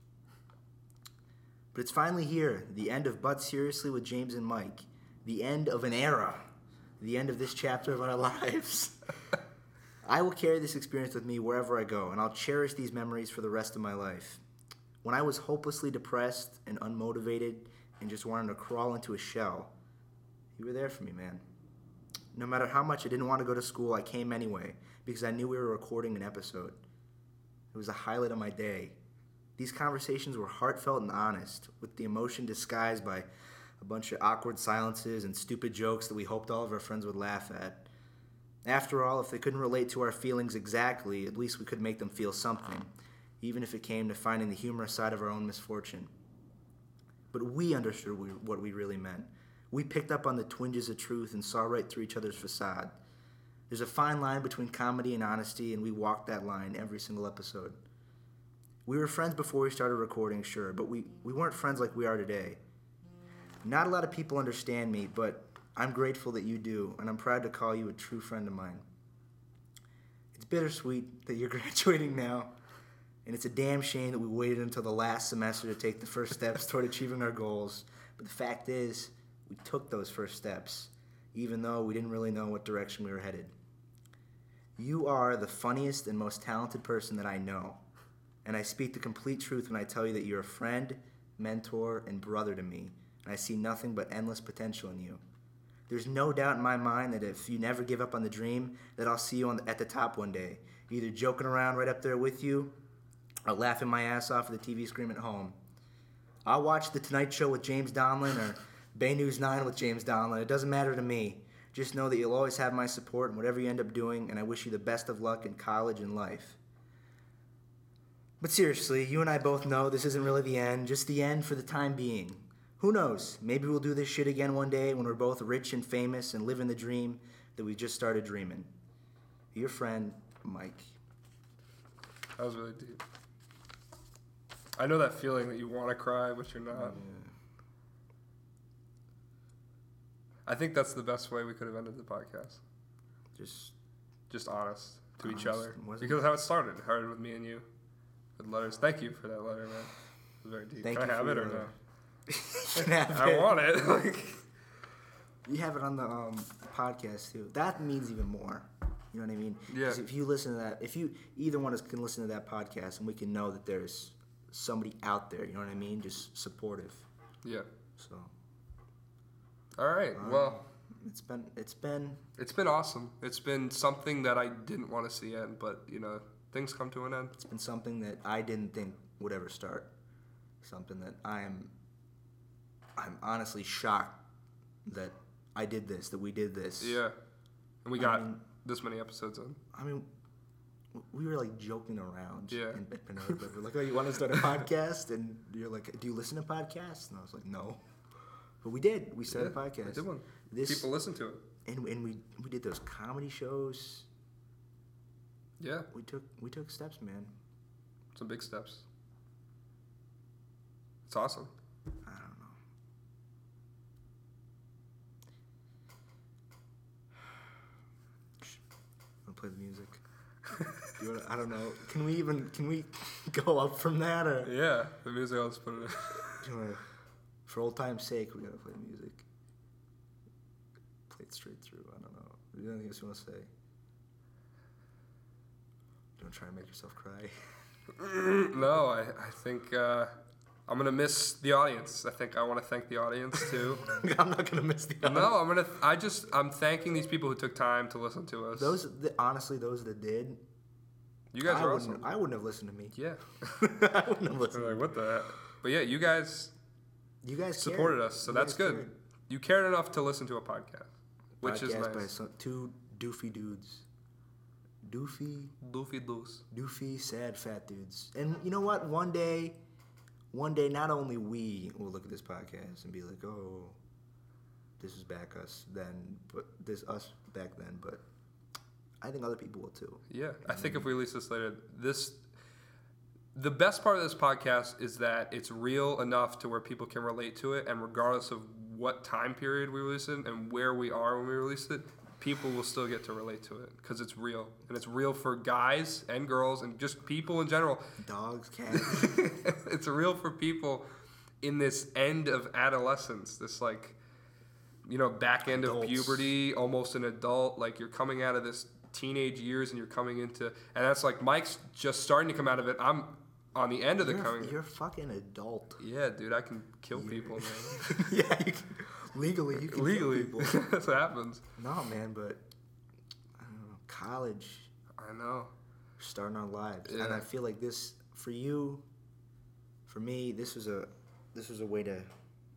But it's finally here, the end of But Seriously with James and Mike. The end of an era. The end of this chapter of our lives. I will carry this experience with me wherever I go, and I'll cherish these memories for the rest of my life. When I was hopelessly depressed and unmotivated and just wanted to crawl into a shell, you were there for me, man. No matter how much I didn't want to go to school, I came anyway, because I knew we were recording an episode. It was a highlight of my day. These conversations were heartfelt and honest, with the emotion disguised by a bunch of awkward silences and stupid jokes that we hoped all of our friends would laugh at. After all, if they couldn't relate to our feelings exactly, at least we could make them feel something, even if it came to finding the humorous side of our own misfortune. But we understood what we really meant. We picked up on the twinges of truth and saw right through each other's facade. There's a fine line between comedy and honesty, and we walked that line every single episode. We were friends before we started recording, sure, but we weren't friends like we are today. Not a lot of people understand me, but I'm grateful that you do, and I'm proud to call you a true friend of mine. It's bittersweet that you're graduating now, and it's a damn shame that we waited until the last semester to take the first steps toward achieving our goals. But the fact is, we took those first steps, even though we didn't really know what direction we were headed. You are the funniest and most talented person that I know, and I speak the complete truth when I tell you that you're a friend, mentor, and brother to me, and I see nothing but endless potential in you. There's no doubt in my mind that if you never give up on the dream, that I'll see you at the top one day, either joking around right up there with you or laughing my ass off at the TV screen at home. I'll watch The Tonight Show with James Donlin or Bay News 9 with James Donlin. It doesn't matter to me. Just know that you'll always have my support in whatever you end up doing, and I wish you the best of luck in college and life. But seriously, you and I both know this isn't really the end, just the end for the time being. Who knows? Maybe we'll do this shit again one day when we're both rich and famous and living the dream that we just started dreaming. Your friend, Mike. That was really deep. I know that feeling that you want to cry, but you're not. Yeah. I think that's the best way we could have ended the podcast. Just honest to each honest, other. wasn't Because how it started. It started with me and you. With letters. Thank you for that letter, man. It was very deep. Thank Can you I have for it or your no? letter. You can have I it. want it. Like, You have it on the podcast too. That means even more. You know what I mean? Yeah. 'Cause if you listen to that, if you either one of us can listen to that podcast, and we can know that there's somebody out there. You know what I mean? Just supportive. yeah. So. All right. Well, It's been. it's been awesome. It's been something that I didn't want to see end, but things come to an end. It's been something that I didn't think would ever start. Something that I'm honestly shocked that I did this, that we did this. Yeah. And we got this many episodes in. I mean, we were like joking around. Yeah. In Pinota, but we're like, oh, you want to start a podcast? And you're like, do you listen to podcasts? And I was like, no. But we did. We started a podcast. I did one. This, People listen to it. and we did those comedy shows. Yeah. We took steps, man. Some big steps. It's awesome. I don't know. Want to play the music? I don't know. Can we go up from that or? Yeah. The music, I'll just put it in. Do you wanna, for old time's sake, we gotta play the music. Play it straight through. I don't know. Is there anything else you want to say? Don't try and make yourself cry. No, I think I'm gonna miss the audience. I think I want to thank the audience too. I'm not gonna miss the. No, I'm thanking these people who took time to listen to us. Honestly, those that did. You guys are awesome. I wouldn't have listened to me. Yeah. I wouldn't have listened. I'm like, what the heck? But yeah, you guys You guys supported cared. us, so You that's guys good. cared. You cared enough to listen to a podcast, which is Podcast nice. by two doofy dudes. Doofy, sad, fat dudes. And you know what? One day, not only we will look at this podcast and be like, oh, this is back us then, but this us back then, but I think other people will too. Yeah, I think if we release this later, the best part of this podcast is that it's real enough to where people can relate to it, and regardless of what time period we release it and where we are when we release it, people will still get to relate to it because it's real. And it's real for guys and girls and just people in general. Dogs, cats. It's real for people in this end of adolescence, this like, back end Adults. of puberty, almost an adult. Like you're coming out of this teenage years and you're coming into, and that's like Mike's just starting to come out of it. I'm on the end of the coming. You're a fucking adult. Yeah, dude, I can kill people, man. Yeah, you can, legally you can kill people. That's what happens. No, man, but I don't know, college. I know. We're starting our lives, Yeah. and I feel like this for you, for me, this was a way to.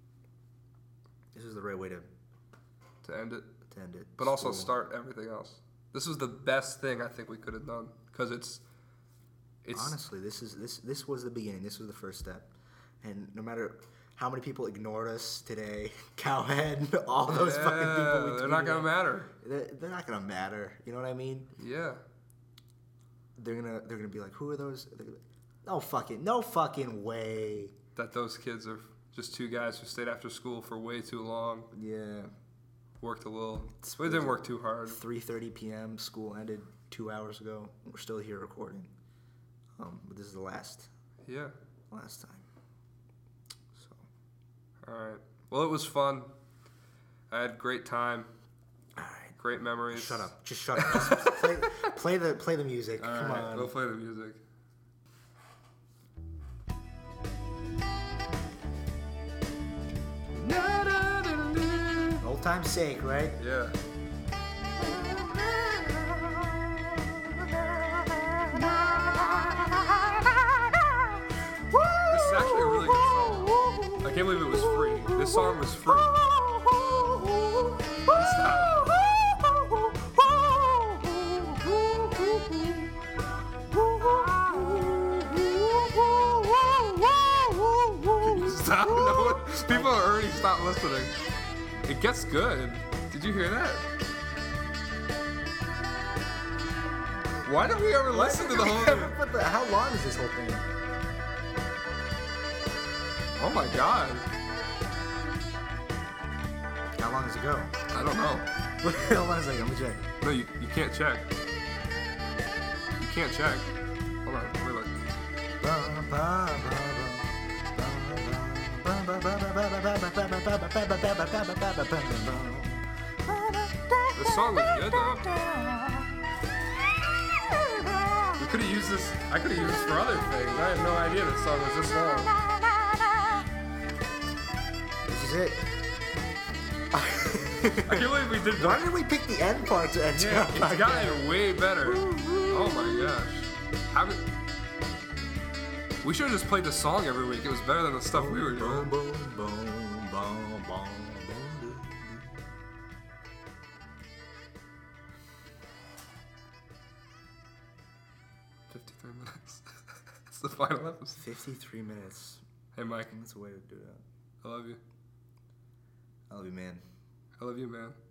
This is the right way to end it. But also School. start everything else. This was the best thing I think we could have done because it's honestly, this was the beginning. This was the first step, and no matter how many people ignored us today, Cowhead, all those fucking people, they're not gonna matter. They're not gonna matter. You know what I mean? Yeah. They're gonna be like, who are those? No fucking way. That those kids are just two guys who stayed after school for way too long. Yeah. Worked a little. We didn't work too hard. 3:30 p.m. School ended 2 hours ago. We're still here recording. But this is the last Yeah. time. So. All right. Well, it was fun. I had great time. All right. Great memories. Shut up. Just shut up. Just play the music. All Come right. on. We'll play the music. Old time's sake, right? Yeah. This is actually a really good song. I can't believe it was free. This song was free. Stop. Stop. No, people are already stopped listening. It gets good. Did you hear that? Why don't we ever listen to the whole thing? How long is this whole thing? Oh my god. How long does it go? I don't know. Hold on a second. Let me check. No, you can't check. You can't check. Hold on, let me look. This song was good though. We could have used this. I could have used this for other things. I had no idea this song was this long. This is it. I can't believe we did. Why did we pick the end part to end? Yeah, it's gotten way better. Oh my gosh. We should have just played the song every week. It was better than the stuff we were doing. 53 minutes. It's the final episode. 53 minutes. Hey, Mike. That's a way to do that. I love you. I love you, man. I love you, man.